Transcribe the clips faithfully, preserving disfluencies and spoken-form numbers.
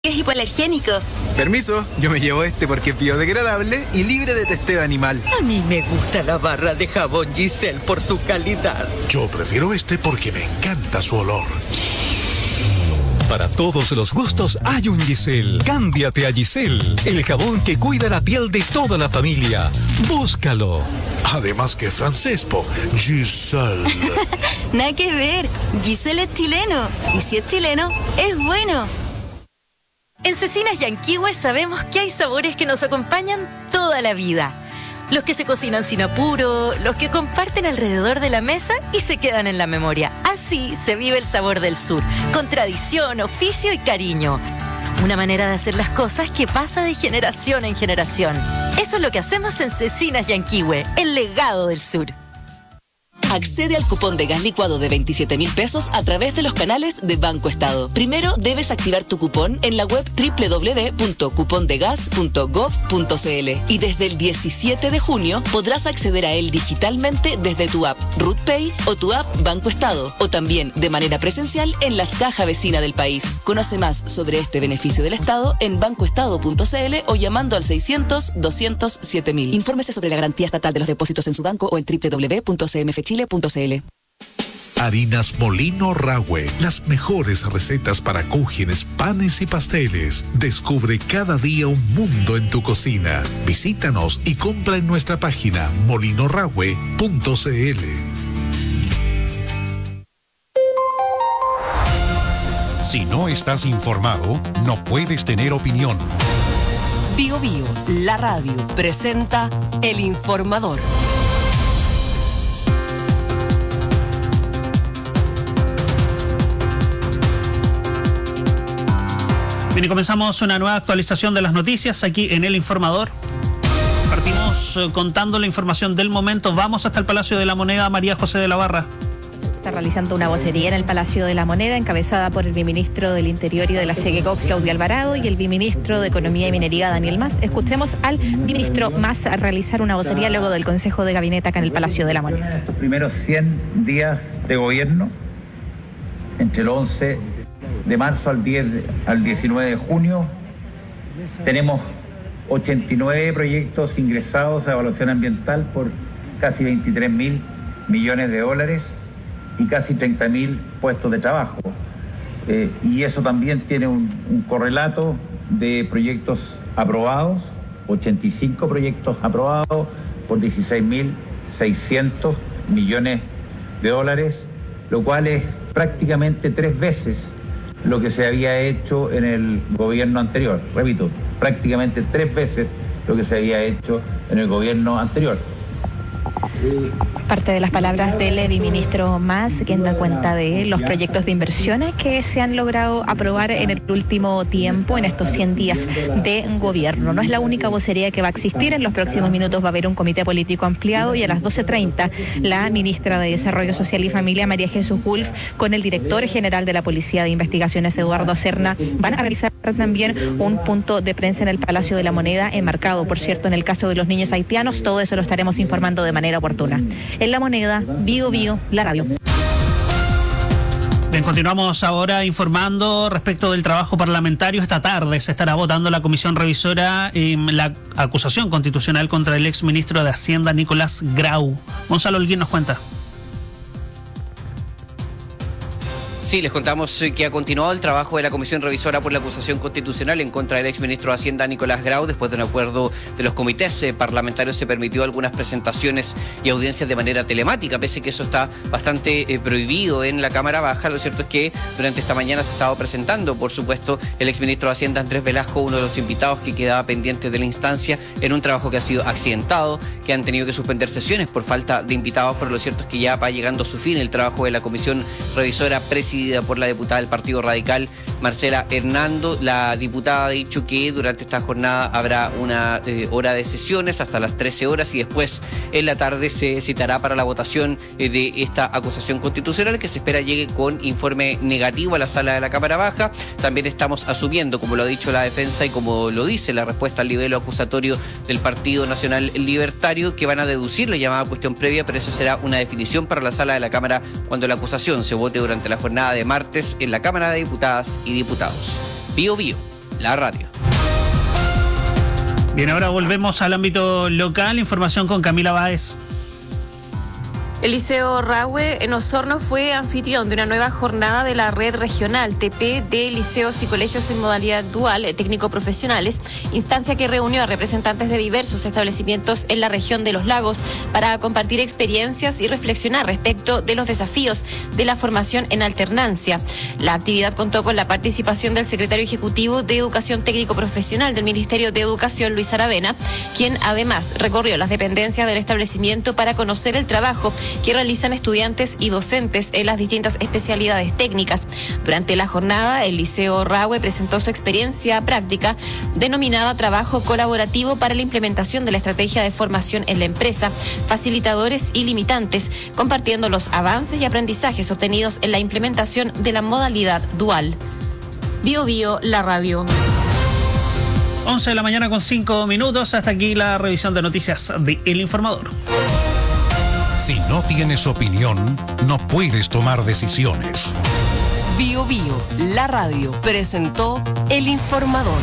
Es hipoalergénico. Permiso, yo me llevo este porque es biodegradable y libre de testeo animal. A mí me gusta la barra de jabón Giselle por su calidad. Yo prefiero este porque me encanta su olor. Para todos los gustos hay un Giselle. Cámbiate a Giselle, el jabón que cuida la piel de toda la familia. Búscalo. Además que francés, po. Giselle. Nada que ver. Giselle es chileno. Y si es chileno, es bueno. En Cecinas Yanquihue sabemos que hay sabores que nos acompañan toda la vida. Los que se cocinan sin apuro, los que comparten alrededor de la mesa y se quedan en la memoria. Así se vive el sabor del sur, con tradición, oficio y cariño. Una manera de hacer las cosas que pasa de generación en generación. Eso es lo que hacemos en Cecinas Yanquihue, el legado del sur. Accede al cupón de gas licuado de veintisiete mil pesos a través de los canales de Banco Estado. Primero debes activar tu cupón en la web doble u doble u doble u punto cupondegas punto gov punto cl y desde el diecisiete de junio podrás acceder a él digitalmente desde tu app RutPay o tu app Banco Estado o también de manera presencial en las cajas vecinas del país. Conoce más sobre este beneficio del Estado en bancoestado punto cl o llamando al seiscientos, doscientos, siete mil. Infórmese sobre la garantía estatal de los depósitos en su banco o en doble u doble u doble u punto c m f chile punto c l. Harinas Molino Rahue, las mejores recetas para cúgenes, panes y pasteles. Descubre cada día un mundo en tu cocina. Visítanos y compra en nuestra página molino rahue punto c l. Si no estás informado, no puedes tener opinión. Bio Bio, la radio, presenta El Informador. Bien, y comenzamos una nueva actualización de las noticias aquí en El Informador. Partimos eh, contando la información del momento. Vamos hasta el Palacio de la Moneda. María José de la Barra. Está realizando una vocería en el Palacio de la Moneda, encabezada por el viceministro del Interior y de la SEGECOP, Claudio Alvarado, y el viceministro de Economía y Minería, Daniel Mas. Escuchemos al viceministro Mas a realizar una vocería luego del Consejo de Gabinete acá en el Palacio de la Moneda. Estos primeros cien días de gobierno, entre el once de marzo al diez, al diecinueve de junio, tenemos ochenta y nueve proyectos ingresados a evaluación ambiental por casi veintitrés mil millones de dólares y casi treinta mil puestos de trabajo. Eh, y eso también tiene un, un correlato de proyectos aprobados, ochenta y cinco proyectos aprobados por dieciséis mil seiscientos millones de dólares, lo cual es prácticamente tres veces lo que se había hecho en el gobierno anterior. Repito, prácticamente tres veces lo que se había hecho en el gobierno anterior. Parte de las palabras del viceministro Mas, quien da cuenta de los proyectos de inversiones que se han logrado aprobar en el último tiempo, en estos cien días de gobierno. No es la única vocería que va a existir. En los próximos minutos va a haber un comité político ampliado y a las doce treinta la ministra de Desarrollo Social y Familia, María Jesús Wolf, con el director general de la Policía de Investigaciones, Eduardo Serna, van a realizar también un punto de prensa en el Palacio de la Moneda, enmarcado, por cierto, en el caso de los niños haitianos. Todo eso lo estaremos informando de manera oportuna. En La Moneda, Bio Bio, la radio. Bien, continuamos ahora informando respecto del trabajo parlamentario. Esta tarde se estará votando la comisión revisora en la acusación constitucional contra el exministro de Hacienda, Nicolás Grau. Gonzalo Holguín nos cuenta. Sí, les contamos que ha continuado el trabajo de la Comisión Revisora por la acusación constitucional en contra del exministro de Hacienda, Nicolás Grau. Después de un acuerdo de los comités eh, parlamentarios se permitió algunas presentaciones y audiencias de manera telemática, pese a que eso está bastante eh, prohibido en la Cámara Baja. Lo cierto es que durante esta mañana se ha estado presentando, por supuesto, el exministro de Hacienda, Andrés Velasco, uno de los invitados que quedaba pendiente de la instancia, en un trabajo que ha sido accidentado, que han tenido que suspender sesiones por falta de invitados, pero lo cierto es que ya va llegando a su fin el trabajo de la Comisión Revisora presidida por la diputada del Partido Radical, Marcela Hernando. La diputada ha dicho que durante esta jornada habrá una eh, hora de sesiones hasta las trece horas y después en la tarde se citará para la votación eh, de esta acusación constitucional, que se espera llegue con informe negativo a la sala de la Cámara Baja. También estamos asumiendo, como lo ha dicho la defensa y como lo dice la respuesta al libelo acusatorio del Partido Nacional Libertario, que van a deducir la llamada cuestión previa, pero esa será una definición para la sala de la Cámara cuando la acusación se vote durante la jornada de martes en la Cámara de Diputadas y Diputados. Bio Bio, la radio. Bien, ahora volvemos al ámbito local. Información con Camila Báez. El Liceo Rahue en Osorno fue anfitrión de una nueva jornada de la red regional T P de liceos y colegios en modalidad dual técnico-profesionales, instancia que reunió a representantes de diversos establecimientos en la región de los lagos para compartir experiencias y reflexionar respecto de los desafíos de la formación en alternancia. La actividad contó con la participación del secretario ejecutivo de Educación Técnico-Profesional del Ministerio de Educación, Luis Aravena, quien además recorrió las dependencias del establecimiento para conocer el trabajo que realizan estudiantes y docentes en las distintas especialidades técnicas. Durante la jornada, el Liceo Rahue presentó su experiencia práctica denominada Trabajo Colaborativo para la implementación de la estrategia de formación en la empresa, facilitadores y limitantes, compartiendo los avances y aprendizajes obtenidos en la implementación de la modalidad dual. Bio Bio, la radio. once de la mañana con cinco minutos. Hasta aquí la revisión de noticias de El Informador. Si no tienes opinión, no puedes tomar decisiones. Bio Bio, la radio, presentó El Informador.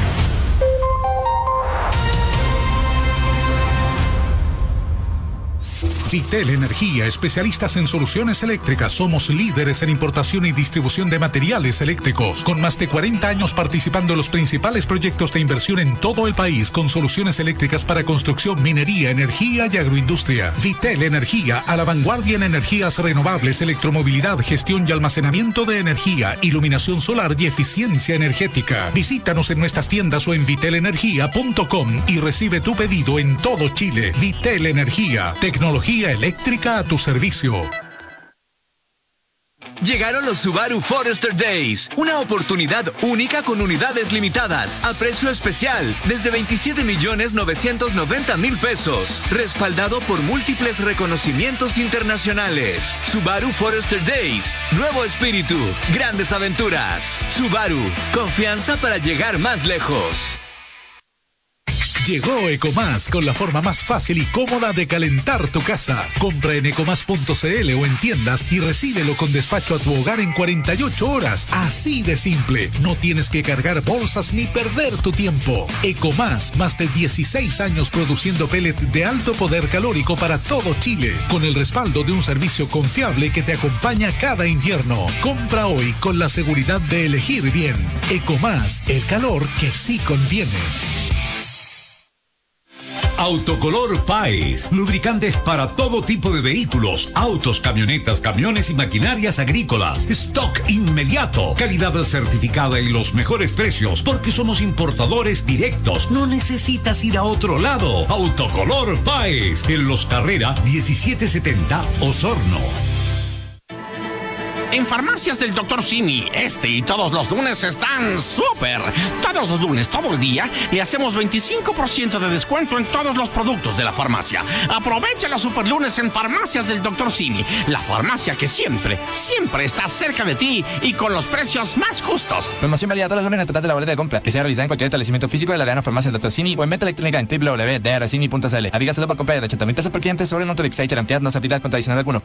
Vitel Energía, especialistas en soluciones eléctricas. Somos líderes en importación y distribución de materiales eléctricos, con más de cuarenta años participando en los principales proyectos de inversión en todo el país, con soluciones eléctricas para construcción, minería, energía y agroindustria. Vitel Energía, a la vanguardia en energías renovables, electromovilidad, gestión y almacenamiento de energía, iluminación solar y eficiencia energética. Visítanos en nuestras tiendas o en vitel energía punto com y recibe tu pedido en todo Chile. Vitel Energía, tecnología eléctrica a tu servicio. Llegaron los Subaru Forester Days, una oportunidad única con unidades limitadas, a precio especial, desde veintisiete millones novecientos noventa mil pesos, respaldado por múltiples reconocimientos internacionales. Subaru Forester Days, nuevo espíritu, grandes aventuras. Subaru, confianza para llegar más lejos. Llegó Ecomás con la forma más fácil y cómoda de calentar tu casa. Compra en ecomás punto cl o en tiendas y recíbelo con despacho a tu hogar en cuarenta y ocho horas. Así de simple. No tienes que cargar bolsas ni perder tu tiempo. Ecomás, más de dieciséis años produciendo pellet de alto poder calórico para todo Chile, con el respaldo de un servicio confiable que te acompaña cada invierno. Compra hoy con la seguridad de elegir bien. Ecomás, el calor que sí conviene. Autocolor Paes, lubricantes para todo tipo de vehículos, autos, camionetas, camiones y maquinarias agrícolas. Stock inmediato, calidad certificada y los mejores precios, porque somos importadores directos. No necesitas ir a otro lado. Autocolor Paes, en Los Carrera diecisiete setenta, Osorno. En Farmacias del doctor Simi, este y todos los lunes están súper. Todos los lunes, todo el día, le hacemos veinticinco por ciento de descuento en todos los productos de la farmacia. Aprovecha los super lunes en Farmacias del doctor Simi, la farmacia que siempre, siempre está cerca de ti y con los precios más justos. Promoción válida todos los lunes en total de la boleta de compra, que sea realizada en cualquier establecimiento físico de la Arena Farmacia del doctor Simi o en venta electrónica en doble u doble u doble u punto d r simi punto c l. Avígaselo por compra de ochenta mil pesos por cliente sobre un Autolix y Charampiad, no se aplica contra adicional alguno.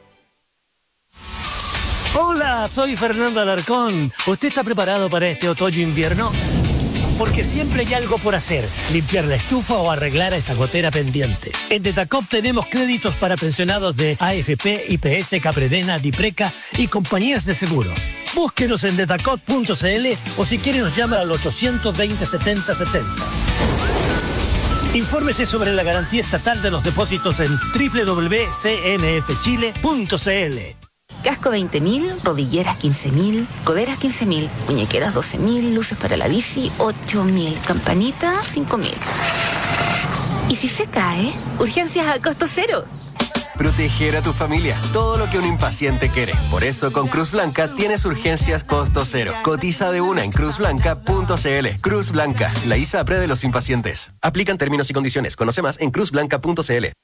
Hola, soy Fernando Alarcón. ¿Usted está preparado para este otoño-invierno? Porque siempre hay algo por hacer, limpiar la estufa o arreglar a esa gotera pendiente. En Detacop tenemos créditos para pensionados de A F P, I P S, Capredena, Dipreca y compañías de seguros. Búsquenos en detacop punto c l o si quiere nos llama al ochocientos veinte, setenta setenta. Infórmese sobre la garantía estatal de los depósitos en doble u doble u doble u punto c m f chile punto c l. Casco veinte mil, rodilleras quince mil, coderas quince mil, muñequeras doce mil, luces para la bici ocho mil, campanita cinco mil. ¿Y si se cae? Urgencias a costo cero. Proteger a tu familia, todo lo que un impaciente quiere. Por eso con Cruz Blanca tienes urgencias costo cero. Cotiza de una en cruz blanca punto c l. Cruz Blanca, la ISAPRE de los impacientes. Aplican términos y condiciones. Conoce más en cruz blanca punto c l.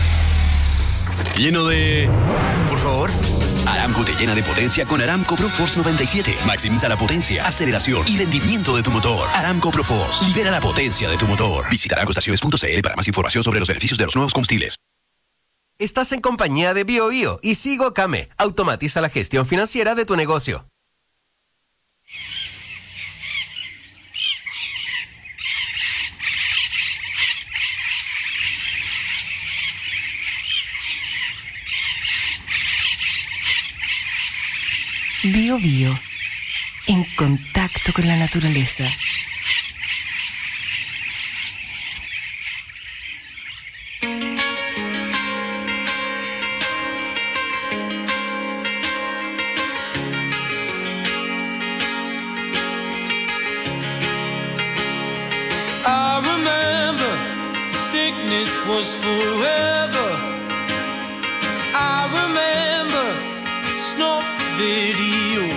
Lleno de... Por favor. Aramco te llena de potencia con Aramco ProForce noventa y siete. Maximiza la potencia, aceleración y rendimiento de tu motor. Aramco ProForce. Libera la potencia de tu motor. Visita aramco estaciones punto c l para más información sobre los beneficios de los nuevos combustibles. Estás en compañía de Bio Bio y Sigo Came. Automatiza la gestión financiera de tu negocio. Bio Bio, en contacto con la naturaleza. I remember the sickness was forever. I remember snuff videos,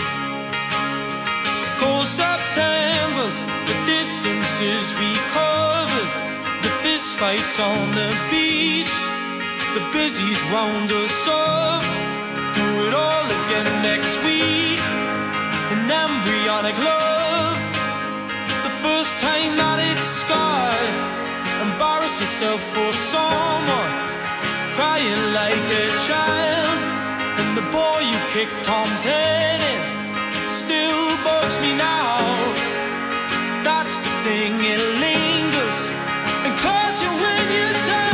cold Septembers, the distances we covered, the fist fights on the beach, the busies round us up. Do it all again next week. An embryonic love, the first time that it's scarred. Embarrass yourself for someone, crying like a child. And the boy you kicked Tom's head in still bugs me now. That's the thing, it lingers and calls you when you're down.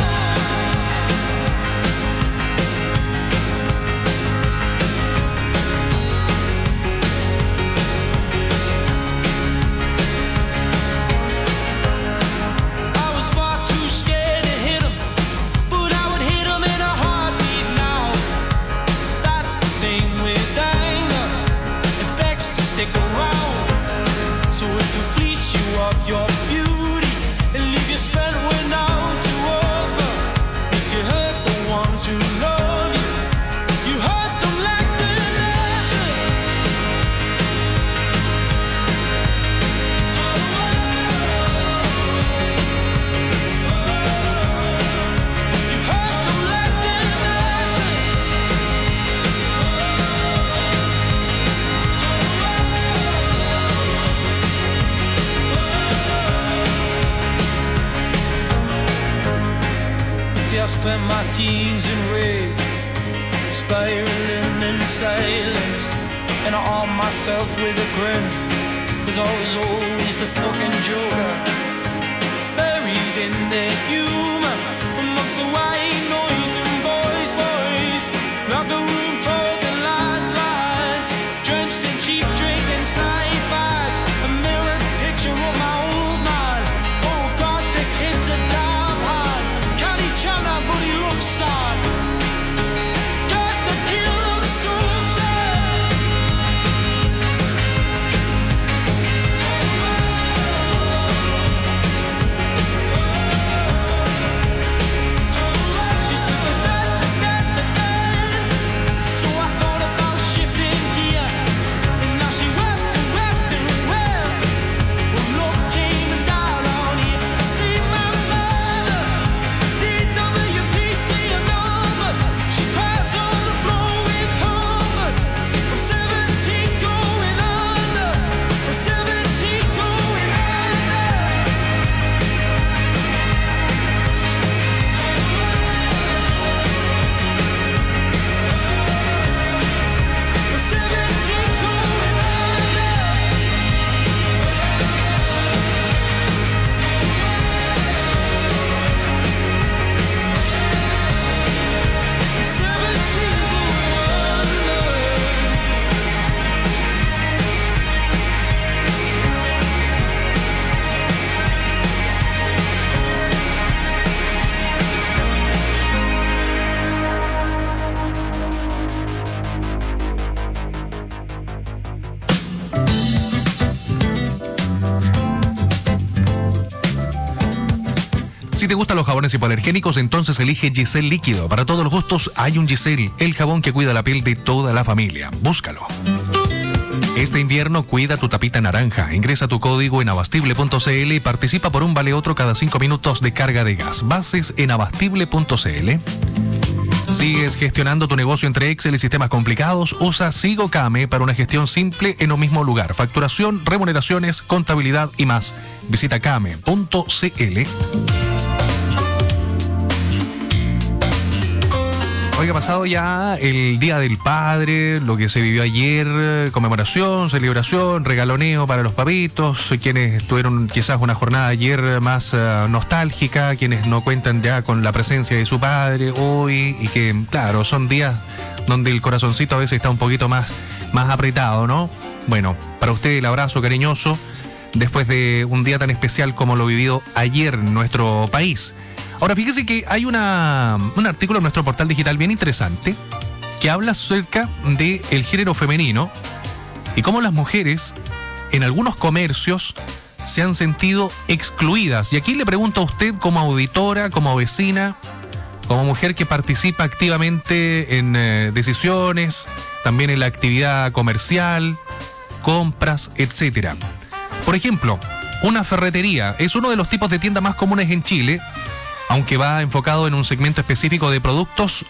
Your beauty and leave you spent when out to over. Did you hurt the ones who love you? You hurt them like they're nothing. You hurt them like they're nothing. I spent my teens in rage, spiraling in silence, and I armed myself with a grin, cause I was always the fucking joker, buried in the humor, amongst the white noise and boys, boys, locked the room talking lines, lines, drenched in cheap drink and snipe bags, a mirrored picture of my old man. Oh God, the kid's a damn hard. Chana, but he looks sad. God, the kid looks so sad. She said the dad, the dad, the dad. So I thought about shifting gear, and now she wept and wept and wept. Well, love came and died on here. See my mother. She cries on the floor with comfort. I'm seventeen going under. I'm seventeen going under. I'm seventeen going under. Si te gustan los jabones hipoalergénicos, entonces elige Giselle Líquido. Para todos los gustos hay un Giselle, el jabón que cuida la piel de toda la familia. Búscalo. Este invierno cuida tu tapita naranja. Ingresa tu código en abastible punto c l y participa por un vale otro cada cinco minutos de carga de gas. Bases en abastible punto c l. ¿Sigues gestionando tu negocio entre Excel y sistemas complicados? Usa SigoCame para una gestión simple en un mismo lugar. Facturación, remuneraciones, contabilidad y más. Visita came punto c l. Oiga, pasado ya el Día del Padre, lo que se vivió ayer, conmemoración, celebración, regaloneo para los papitos, quienes tuvieron quizás una jornada ayer más uh, nostálgica, quienes no cuentan ya con la presencia de su padre hoy y que, claro, son días donde el corazoncito a veces está un poquito más más apretado, ¿no? Bueno, para usted el abrazo cariñoso después de un día tan especial como lo vivido ayer en nuestro país. Ahora, fíjese que hay una, un artículo en nuestro portal digital bien interesante que habla acerca del género femenino y cómo las mujeres en algunos comercios se han sentido excluidas. Y aquí le pregunto a usted, como auditora, como vecina, como mujer que participa activamente en eh, decisiones, también en la actividad comercial, compras, etcétera. Por ejemplo, una ferretería es uno de los tipos de tienda más comunes en Chile, aunque va enfocado en un segmento específico de productos.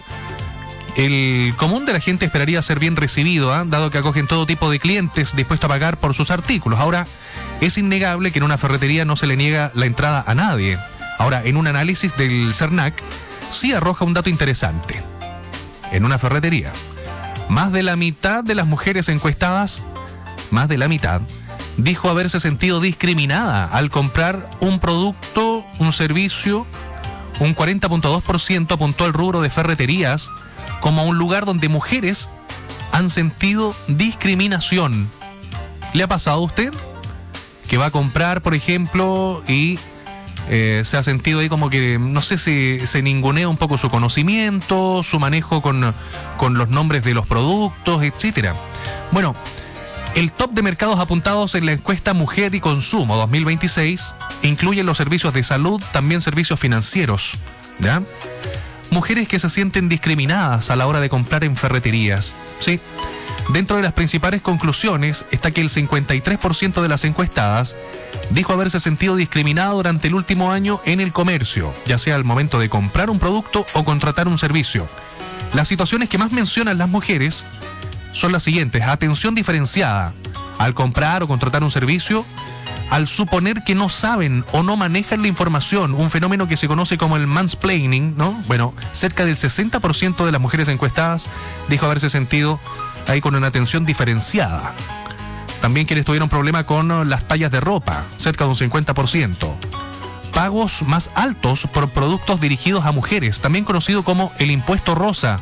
El común de la gente esperaría ser bien recibido, ¿eh? dado que acogen todo tipo de clientes dispuestos a pagar por sus artículos. Ahora, es innegable que en una ferretería no se le niega la entrada a nadie. Ahora, en un análisis del CERNAC, sí arroja un dato interesante. En una ferretería, más de la mitad de las mujeres encuestadas, más de la mitad, dijo haberse sentido discriminada al comprar un producto, un servicio. Un cuarenta punto dos por ciento apuntó al rubro de ferreterías como un lugar donde mujeres han sentido discriminación. ¿Le ha pasado a usted que va a comprar, por ejemplo, y eh, se ha sentido ahí como que, no sé, se, se ningunea un poco su conocimiento, su manejo con, con los nombres de los productos, etcétera? Bueno, el top de mercados apuntados en la encuesta Mujer y Consumo dos mil veintiséis incluye los servicios de salud, también servicios financieros, ¿ya? Mujeres que se sienten discriminadas a la hora de comprar en ferreterías, ¿sí? Dentro de las principales conclusiones está que el cincuenta y tres por ciento de las encuestadas dijo haberse sentido discriminado durante el último año en el comercio, ya sea al momento de comprar un producto o contratar un servicio. Las situaciones que más mencionan las mujeres son las siguientes: atención diferenciada al comprar o contratar un servicio, al suponer que no saben o no manejan la información, un fenómeno que se conoce como el mansplaining, ¿no? Bueno, cerca del sesenta por ciento de las mujeres encuestadas dijo haberse sentido ahí con una atención diferenciada. También quienes tuvieron problema con las tallas de ropa, cerca de un cincuenta por ciento. Pagos más altos por productos dirigidos a mujeres, también conocido como el impuesto rosa.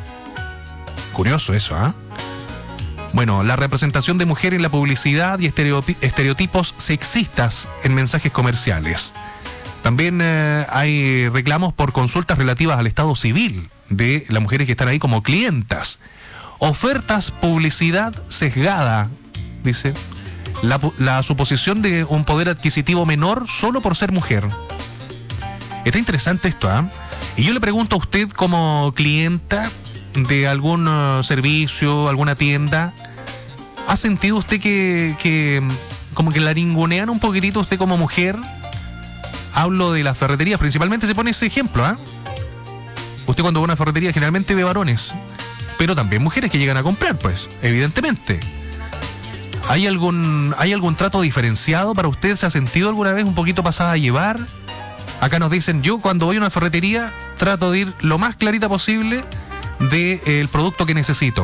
Curioso eso, ¿ah? ¿eh? Bueno, la representación de mujer en la publicidad y estereotipos sexistas en mensajes comerciales. También eh, hay reclamos por consultas relativas al estado civil de las mujeres que están ahí como clientas. Ofertas, publicidad sesgada, dice. La, la suposición de un poder adquisitivo menor solo por ser mujer. Está interesante esto, ¿ah? ¿eh? Y yo le pregunto a usted como clienta de algún uh, servicio, alguna tienda, ¿ha sentido usted que, que como que la ningunean un poquitito usted como mujer? Hablo de las ferreterías, principalmente se pone ese ejemplo, ¿ah? ¿eh? Usted cuando va a una ferretería generalmente ve varones, pero también mujeres que llegan a comprar, pues, evidentemente. ¿Hay algún, ¿hay algún trato diferenciado para usted? ¿Se ha sentido alguna vez un poquito pasada a llevar? Acá nos dicen, yo cuando voy a una ferretería trato de ir lo más clarita posible del de, eh, producto que necesito,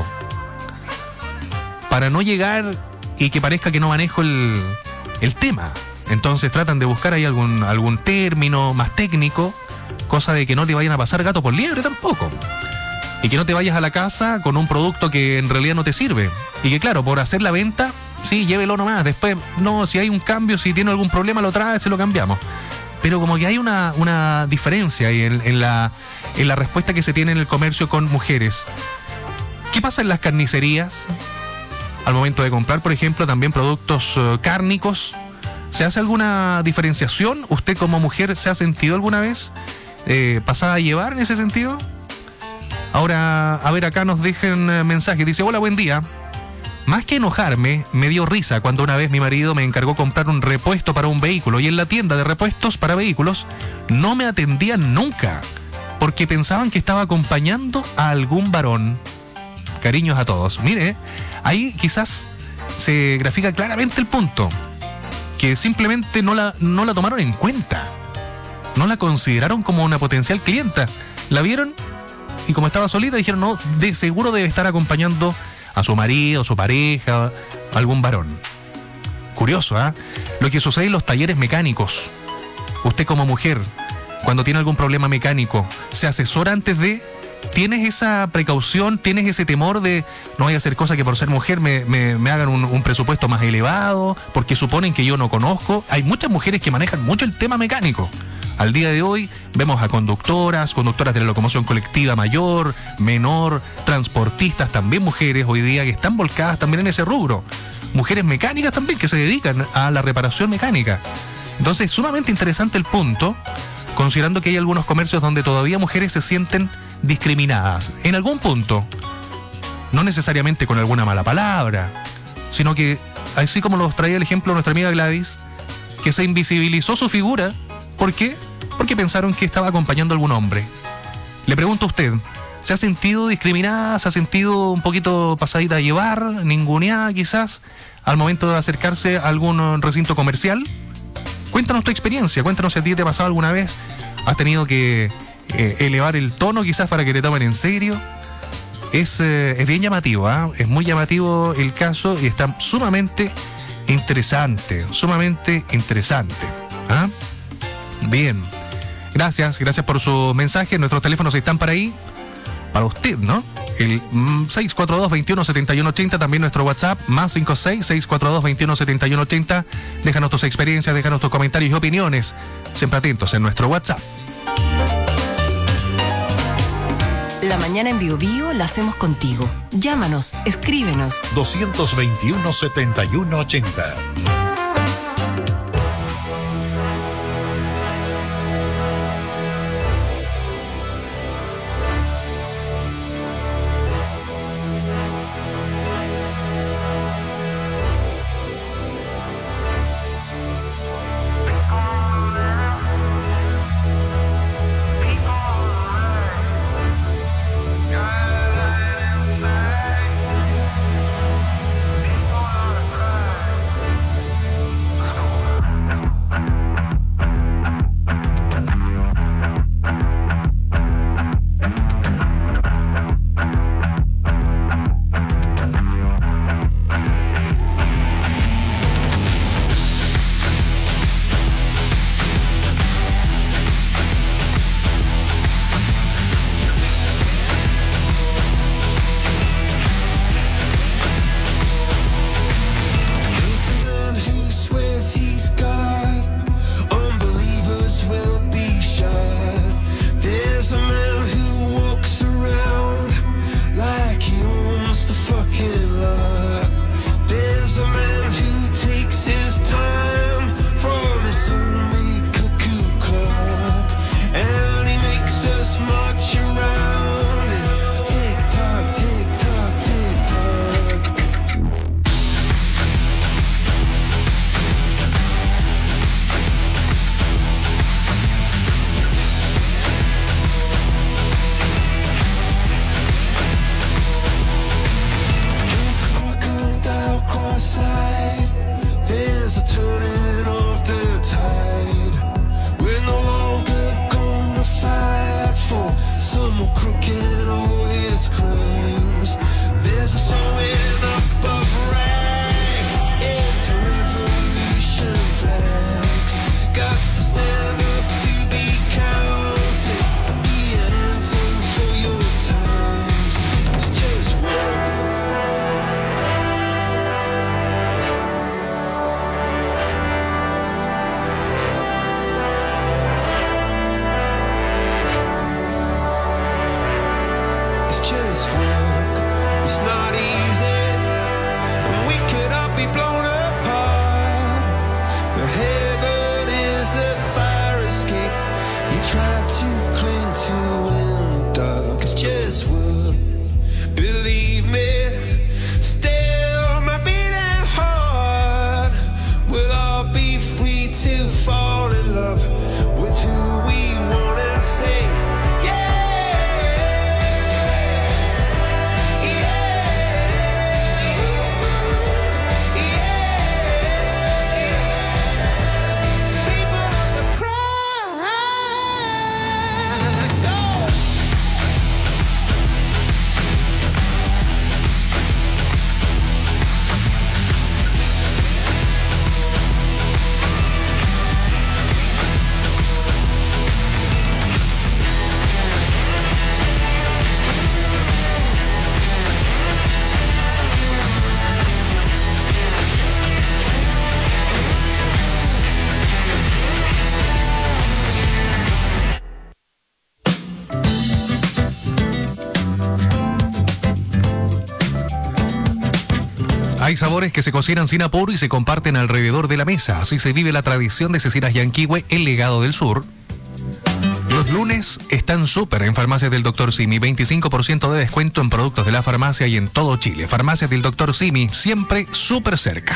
para no llegar y que parezca que no manejo el, el tema. Entonces tratan de buscar ahí algún, algún término más técnico, cosa de que no te vayan a pasar gato por liebre tampoco, y que no te vayas a la casa con un producto que en realidad no te sirve, y que claro, por hacer la venta, sí, llévelo nomás, después no, si hay un cambio, si tiene algún problema lo trae, se lo cambiamos. Pero como que hay una, una diferencia ahí en, en, la, en la respuesta que se tiene en el comercio con mujeres. ¿Qué pasa en las carnicerías? Al momento de comprar, por ejemplo, también productos uh, cárnicos, ¿se hace alguna diferenciación? ¿Usted como mujer se ha sentido alguna vez eh, pasada a llevar en ese sentido? Ahora, a ver, acá nos dejan uh, mensaje. Dice, hola, buen día. Más que enojarme, me dio risa cuando una vez mi marido me encargó comprar un repuesto para un vehículo y en la tienda de repuestos para vehículos no me atendían nunca porque pensaban que estaba acompañando a algún varón. Cariños a todos. Mire, ahí quizás se grafica claramente el punto, que simplemente no la, no la tomaron en cuenta, no la consideraron como una potencial clienta. La vieron y como estaba solita dijeron, no, de seguro debe estar acompañando a su marido, a su pareja, a algún varón. Curioso, ¿ah? ¿eh? Lo que sucede en los talleres mecánicos. Usted como mujer, cuando tiene algún problema mecánico, ¿se asesora antes de ¿Tienes esa precaución, tienes ese temor de no vaya a hacer cosas que por ser mujer me, me, me hagan un, un presupuesto más elevado, porque suponen que yo no conozco? Hay muchas mujeres que manejan mucho el tema mecánico. Al día de hoy vemos a conductoras, conductoras de la locomoción colectiva mayor, menor, transportistas, también mujeres hoy día que están volcadas también en ese rubro. Mujeres mecánicas también que se dedican a la reparación mecánica. Entonces, sumamente interesante el punto, considerando que hay algunos comercios donde todavía mujeres se sienten discriminadas en algún punto, no necesariamente con alguna mala palabra, sino que, así como nos traía el ejemplo nuestra amiga Gladys, que se invisibilizó su figura. ¿Por qué? Porque pensaron que estaba acompañando a algún hombre. Le pregunto a usted, ¿se ha sentido discriminada? ¿Se ha sentido un poquito pasadita a llevar? ¿Ninguneada quizás al momento de acercarse a algún recinto comercial? Cuéntanos tu experiencia, cuéntanos si a ti te ha pasado alguna vez. ¿Has tenido que eh, elevar el tono quizás para que te tomen en serio? Es, eh, es bien llamativo, ¿eh? Es muy llamativo el caso y está sumamente interesante, sumamente interesante. ¿Ah? Bien, gracias, gracias por su mensaje. Nuestros teléfonos están para ahí, para usted, ¿no? El seis cuatro dos, veintiuno, setenta y uno ochenta, también nuestro WhatsApp, más cinco seis, seis cuatro dos, veintiuno, setenta y uno ochenta. Déjanos tus experiencias, déjanos tus comentarios y opiniones. Siempre atentos en nuestro WhatsApp. La mañana en Bio Bio la hacemos contigo. Llámanos, escríbenos. dos veintiuno, setenta y uno ochenta. Hay sabores que se cocinan sin apuro y se comparten alrededor de la mesa. Así se vive la tradición de Cecinas Yanquihue, el legado del sur. Los lunes están súper en Farmacias del doctor Simi. veinticinco por ciento de descuento en productos de la farmacia y en todo Chile. Farmacias del doctor Simi, siempre súper cerca.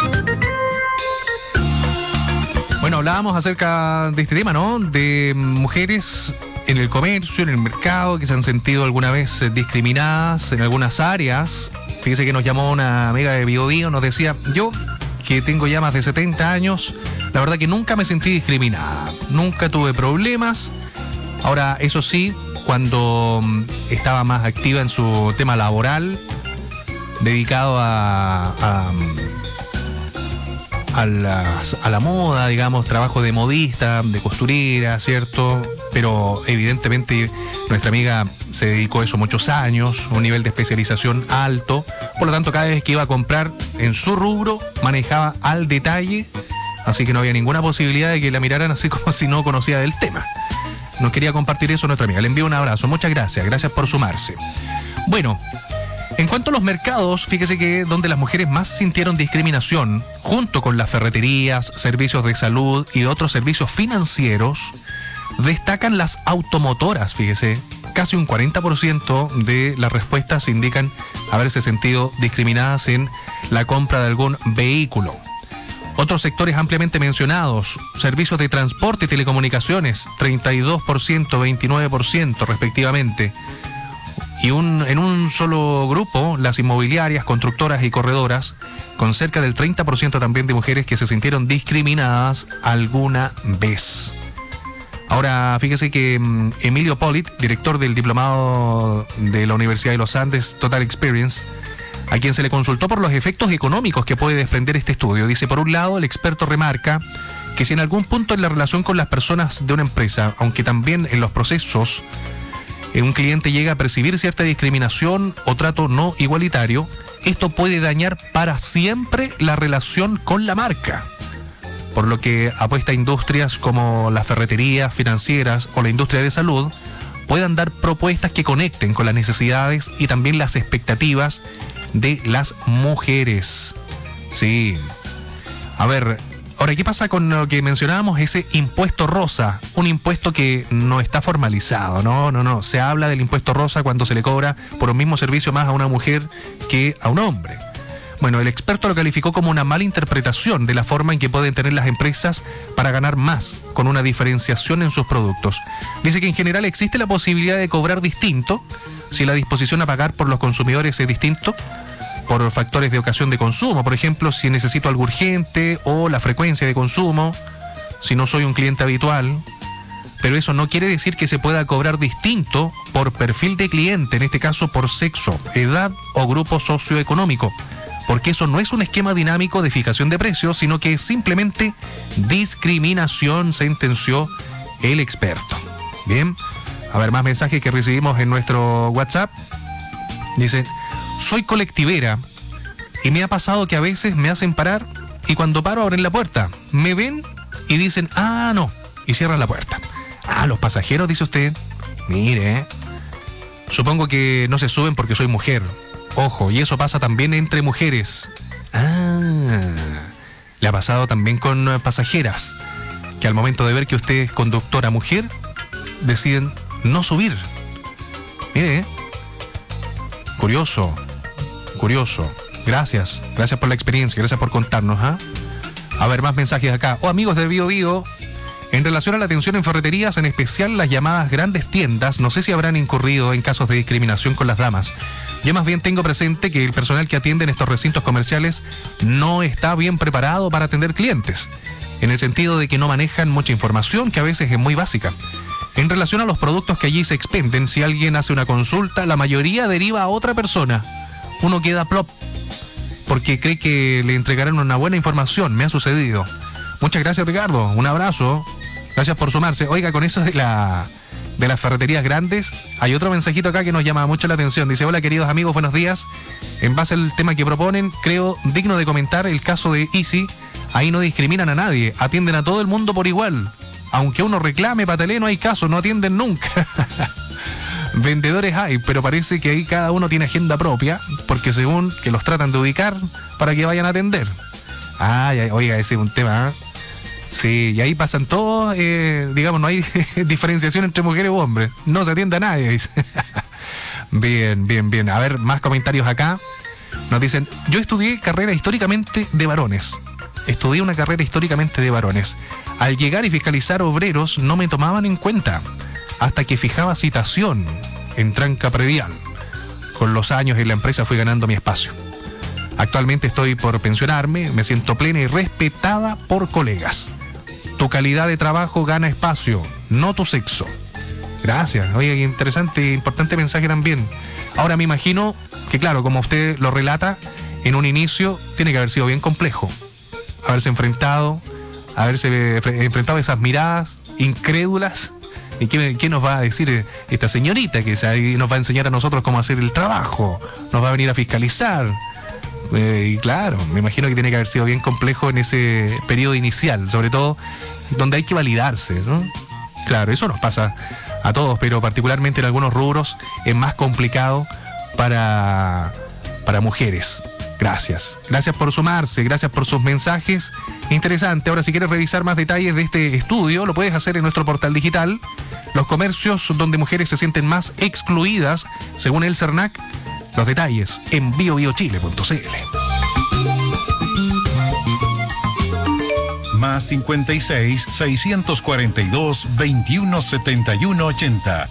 Bueno, hablábamos acerca de este tema, ¿no? De mujeres en el comercio, en el mercado, que se han sentido alguna vez discriminadas en algunas áreas. Fíjese que nos llamó una amiga de Bio Bio, nos decía, yo, que tengo ya más de setenta años, la verdad que nunca me sentí discriminada, nunca tuve problemas. Ahora, eso sí, cuando estaba más activa en su tema laboral, dedicado a... a A la, a la moda, digamos, trabajo de modista, de costurera, ¿cierto? Pero evidentemente nuestra amiga se dedicó a eso muchos años, un nivel de especialización alto, por lo tanto cada vez que iba a comprar en su rubro manejaba al detalle, así que no había ninguna posibilidad de que la miraran así como si no conocía del tema. Nos quería compartir eso nuestra amiga, le envío un abrazo, muchas gracias, gracias por sumarse. Bueno, en cuanto a los mercados, fíjese que donde las mujeres más sintieron discriminación, junto con las ferreterías, servicios de salud y otros servicios financieros, destacan las automotoras, fíjese. Casi un cuarenta por ciento de las respuestas indican haberse sentido discriminadas en la compra de algún vehículo. Otros sectores ampliamente mencionados, servicios de transporte y telecomunicaciones, treinta y dos por ciento, veintinueve por ciento respectivamente. Y un, en un solo grupo, las inmobiliarias, constructoras y corredoras, con cerca del treinta por ciento también de mujeres que se sintieron discriminadas alguna vez. Ahora, fíjese que um, Emilio Polit, director del diplomado de la Universidad de los Andes, Total Experience, a quien se le consultó por los efectos económicos que puede desprender este estudio, dice, por un lado, el experto remarca que si en algún punto en la relación con las personas de una empresa, aunque también en los procesos, un cliente llega a percibir cierta discriminación o trato no igualitario, esto puede dañar para siempre la relación con la marca. Por lo que apuesta a industrias como las ferreterías, financieras o la industria de salud puedan dar propuestas que conecten con las necesidades y también las expectativas de las mujeres. Sí. A ver, ahora, ¿qué pasa con lo que mencionábamos? Ese impuesto rosa, un impuesto que no está formalizado, no, no, no. Se habla del impuesto rosa cuando se le cobra por un mismo servicio más a una mujer que a un hombre. Bueno, el experto lo calificó como una mala interpretación de la forma en que pueden tener las empresas para ganar más con una diferenciación en sus productos. Dice que en general existe la posibilidad de cobrar distinto si la disposición a pagar por los consumidores es distinto, por factores de ocasión de consumo, por ejemplo, si necesito algo urgente o la frecuencia de consumo, si no soy un cliente habitual. Pero eso no quiere decir que se pueda cobrar distinto por perfil de cliente, en este caso por sexo, edad o grupo socioeconómico, porque eso no es un esquema dinámico de fijación de precios, sino que es simplemente discriminación, sentenció el experto. Bien, a ver, más mensajes que recibimos en nuestro WhatsApp. Dice, soy colectivera y me ha pasado que a veces me hacen parar y cuando paro abren la puerta, me ven y dicen, ah, no, y cierran la puerta. Ah, los pasajeros, dice usted. Mire, supongo que no se suben porque soy mujer. Ojo, y eso pasa también entre mujeres. Ah, le ha pasado también con pasajeras, que al momento de ver que usted es conductora mujer, deciden no subir. Mire, curioso, curioso. Gracias, gracias por la experiencia, gracias por contarnos. ¿eh? A ver, más mensajes acá. Oh, amigos del Bio Bio, en relación a la atención en ferreterías, en especial las llamadas grandes tiendas, no sé si habrán incurrido en casos de discriminación con las damas. Yo más bien tengo presente que el personal que atiende en estos recintos comerciales no está bien preparado para atender clientes, en el sentido de que no manejan mucha información que a veces es muy básica. En relación a los productos que allí se expenden, si alguien hace una consulta, la mayoría deriva a otra persona. Uno queda plop, porque cree que le entregarán una buena información. Me ha sucedido. Muchas gracias, Ricardo. Un abrazo. Gracias por sumarse. Oiga, con eso de la de las ferreterías grandes, hay otro mensajito acá que nos llama mucho la atención. Dice, hola queridos amigos, buenos días. En base al tema que proponen, creo digno de comentar el caso de Easy. Ahí no discriminan a nadie, atienden a todo el mundo por igual. Aunque uno reclame, patalee, no hay caso, no atienden nunca. Vendedores hay, pero parece que ahí cada uno tiene agenda propia, porque según que los tratan de ubicar para que vayan a atender. Ah, ya, oiga, ese es un tema, ¿eh? Sí, y ahí pasan todos, eh, digamos, no hay diferenciación entre mujeres u hombres. No se atiende a nadie, dice. Bien, bien, bien. A ver, más comentarios acá. Nos dicen, yo estudié carrera históricamente de varones. Estudié una carrera históricamente de varones. Al llegar y fiscalizar obreros no me tomaban en cuenta, hasta que fijaba citación en tranca predial. Con los años en la empresa fui ganando mi espacio. Actualmente estoy por pensionarme, me siento plena y respetada por colegas. Tu calidad de trabajo gana espacio, no tu sexo. Gracias. Oye, interesante, importante mensaje también. Ahora me imagino que, claro, como usted lo relata, en un inicio tiene que haber sido bien complejo. Haberse enfrentado, haberse enfrentado a esas miradas incrédulas. ¿Y qué, qué nos va a decir esta señorita que nos va a enseñar a nosotros cómo hacer el trabajo? Nos va a venir a fiscalizar. Eh, y claro, me imagino que tiene que haber sido bien complejo en ese periodo inicial, sobre todo donde hay que validarse, ¿no? Claro, eso nos pasa a todos, pero particularmente en algunos rubros es más complicado para, para mujeres. Gracias. Gracias por sumarse, gracias por sus mensajes. Interesante. Ahora, si quieres revisar más detalles de este estudio, lo puedes hacer en nuestro portal digital. Los comercios donde mujeres se sienten más excluidas, según el CERNAC. Los detalles en bio bio chile punto c l. Más cincuenta y seis, seiscientos cuarenta y dos, veintiuno setenta y uno ochenta.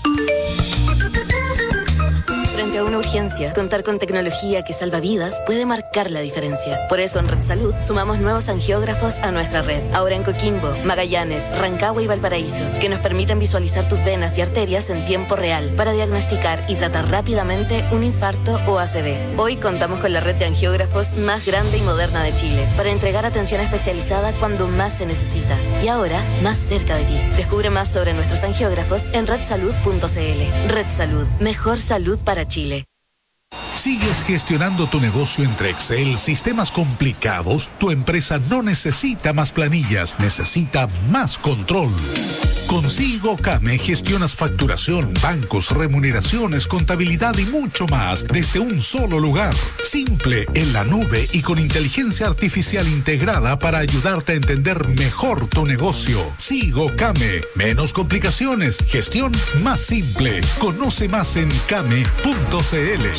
Frente a una urgencia, contar con tecnología que salva vidas puede marcar la diferencia. Por eso en Red Salud sumamos nuevos angiógrafos a nuestra red. Ahora en Coquimbo, Magallanes, Rancagua y Valparaíso, que nos permiten visualizar tus venas y arterias en tiempo real para diagnosticar y tratar rápidamente un infarto o A C V. Hoy contamos con la red de angiógrafos más grande y moderna de Chile para entregar atención especializada cuando más se necesita. Y ahora, más cerca de ti. Descubre más sobre nuestros angiógrafos en red salud punto c l. Red Salud, mejor salud para Chile. ¿Sigues gestionando tu negocio entre Excel, sistemas complicados? Tu empresa no necesita más planillas, necesita más control. Con SigoCame gestionas facturación, bancos, remuneraciones, contabilidad y mucho más desde un solo lugar. Simple, en la nube y con inteligencia artificial integrada para ayudarte a entender mejor tu negocio. SigoCame, menos complicaciones, gestión más simple. Conoce más en came punto c l.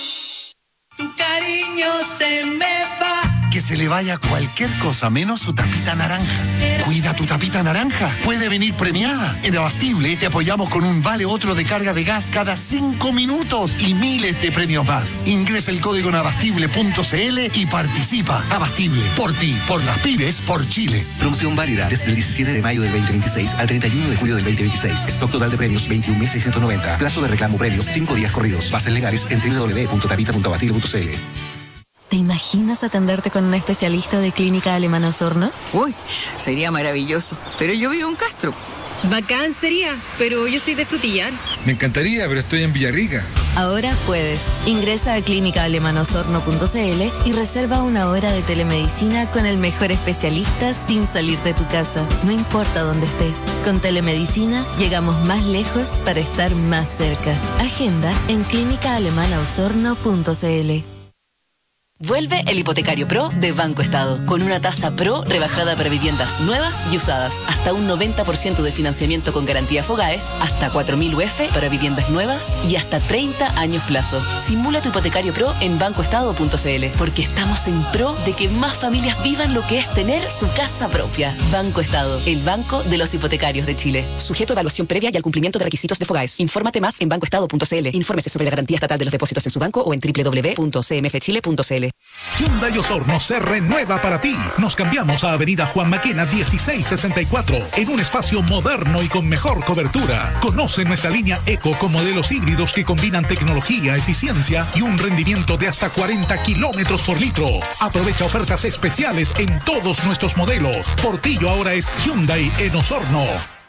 Tu cariño se me va. Que se le vaya cualquier cosa menos su tapita naranja. Cuida tu tapita naranja. Puede venir premiada. En Abastible te apoyamos con un vale otro de carga de gas cada cinco minutos y miles de premios más. Ingresa el código en abastible punto c l y participa. Abastible, por ti, por las pibes, por Chile. Promoción válida desde el diecisiete de mayo del veinte veintiséis al treinta y uno de julio del veinte veintiséis. Stock total de premios veintiún mil seiscientos noventa. Plazo de reclamo premios cinco días corridos. Bases legales en doble u doble u doble u punto tapita punto abastible punto c l. ¿Te imaginas atenderte con una especialista de Clínica Alemana Osorno? Uy, sería maravilloso. Pero yo vivo en Castro. Bacán sería, pero yo soy de Frutillar. Me encantaría, pero estoy en Villarrica. Ahora puedes. Ingresa a clínica alemana osorno punto c l y reserva una hora de telemedicina con el mejor especialista sin salir de tu casa. No importa dónde estés. Con telemedicina llegamos más lejos para estar más cerca. Agenda en clínica alemana osorno punto c l. Vuelve el Hipotecario Pro de Banco Estado, con una tasa Pro rebajada para viviendas nuevas y usadas, hasta un noventa por ciento de financiamiento con garantía Fogaes, hasta cuatro mil U F para viviendas nuevas y hasta treinta años plazo. Simula tu Hipotecario Pro en banco estado punto c l, porque estamos en pro de que más familias vivan lo que es tener su casa propia. Banco Estado, el banco de los hipotecarios de Chile. Sujeto a evaluación previa y al cumplimiento de requisitos de Fogaes. Infórmate más en banco estado punto c l. Infórmese sobre la garantía estatal de los depósitos en su banco o en doble u doble u doble u punto c m f chile punto c l. Hyundai Osorno se renueva para ti. Nos cambiamos a Avenida Juan Maquena dieciséis sesenta y cuatro en un espacio moderno y con mejor cobertura. Conoce nuestra línea Eco con modelos híbridos que combinan tecnología, eficiencia y un rendimiento de hasta cuarenta kilómetros por litro. Aprovecha ofertas especiales en todos nuestros modelos. Portillo ahora es Hyundai en Osorno.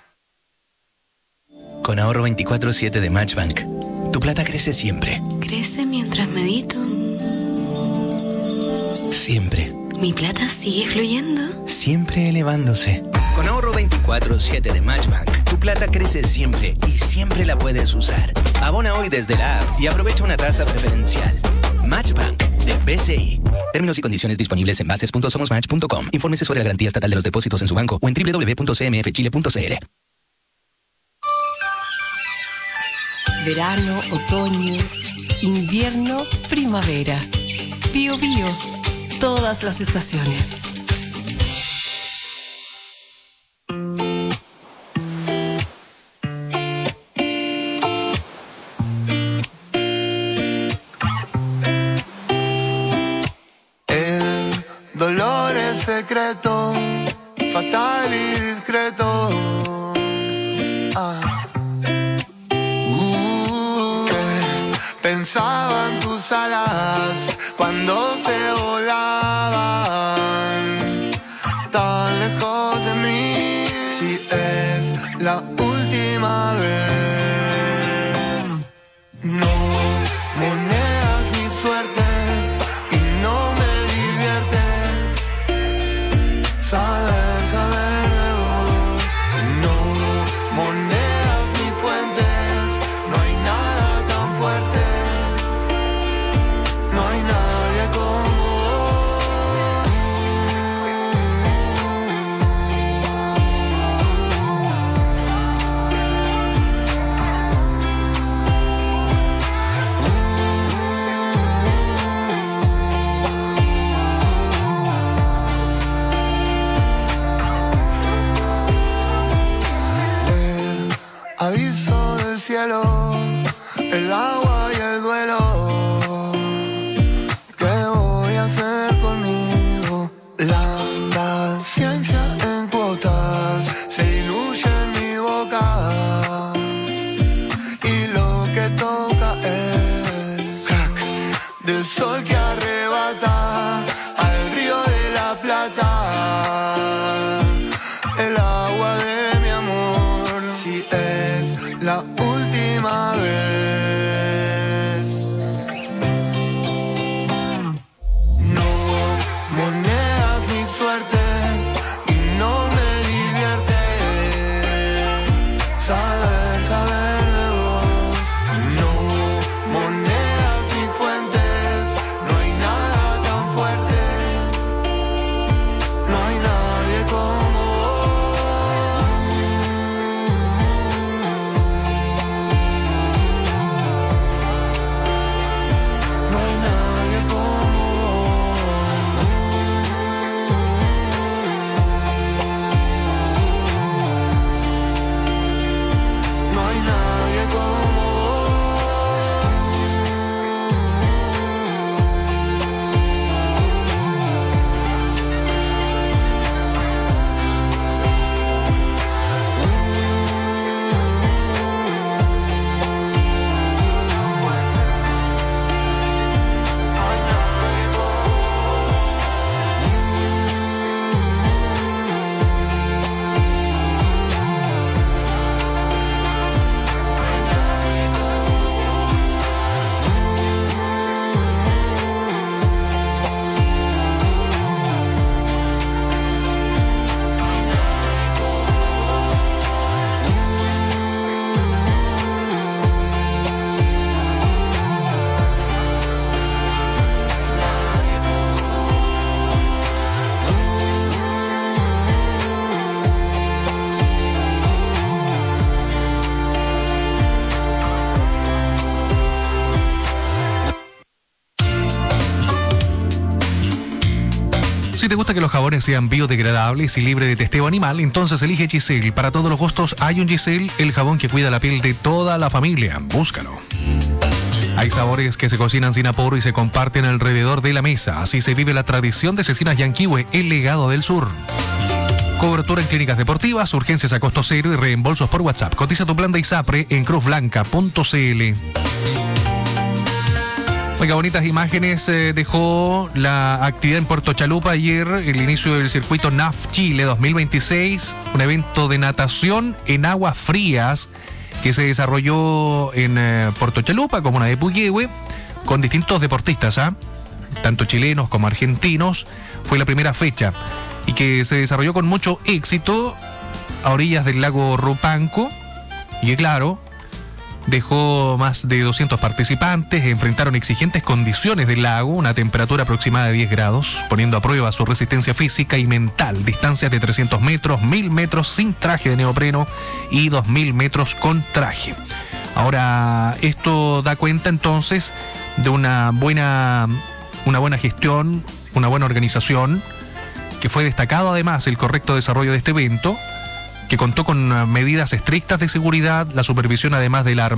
Con ahorro veinticuatro siete de Matchbank, tu plata crece siempre. Crece mientras medito. Siempre. ¿Mi plata sigue fluyendo? Siempre elevándose. Con ahorro veinticuatro siete de Matchbank, tu plata crece siempre y siempre la puedes usar. Abona hoy desde la app y aprovecha una tasa preferencial. Matchbank de B C I. Términos y condiciones disponibles en bases punto somos match punto com. Infórmese sobre la garantía estatal de los depósitos en su banco o en doble u doble u doble u punto c m f chile punto c l. Verano, otoño, invierno, primavera. Bio Bio. Todas las estaciones. Dolor es secreto, fatal y discreto. Ah. Uh, que pensaban tus alas cuando se volaban tan lejos de mí. Si es la última vez, no monedas ni suerte y no me saber, saber de vos. No monedas ni fuentes, no hay nada tan fuerte, no hay nadie como aviso del cielo, el agua y el duelo. ¿Qué voy a hacer conmigo? La paciencia en cuotas se diluye en mi boca y lo que toca es crack del sol que arrebata al río de la Plata. El agua de mi amor, si es la última vez. No monedas ni suerte y no me divierte saber, saber de vos. No monedas ni fuentes, no hay nada tan fuerte, no hay nadie como Si te gusta que los jabones sean biodegradables y libres de testeo animal, entonces elige Giselle. Para todos los gustos hay un Giselle, el jabón que cuida la piel de toda la familia. Búscalo. Hay sabores que se cocinan sin apuro y se comparten alrededor de la mesa. Así se vive la tradición de Cecinas Yanquihue, el legado del sur. Cobertura en clínicas deportivas, urgencias a costo cero y reembolsos por WhatsApp. Cotiza tu plan de ISAPRE en cruz blanca punto c l. Oiga, bonitas imágenes eh, dejó la actividad en Puerto Chalupa ayer, el inicio del circuito N A F Chile dos mil veintiséis, un evento de natación en aguas frías que se desarrolló en eh, Puerto Chalupa, comuna de Puyehue, con distintos deportistas, ¿ah? tanto chilenos como argentinos. Fue la primera fecha y que se desarrolló con mucho éxito a orillas del lago Rupanco y que, claro, dejó más de doscientos participantes, enfrentaron exigentes condiciones del lago, una temperatura aproximada de diez grados, poniendo a prueba su resistencia física y mental, distancias de trescientos metros, mil metros sin traje de neopreno y dos mil metros con traje. Ahora, esto da cuenta entonces de una buena, una buena gestión, una buena organización, que fue destacado además el correcto desarrollo de este evento, que contó con medidas estrictas de seguridad, la supervisión además de la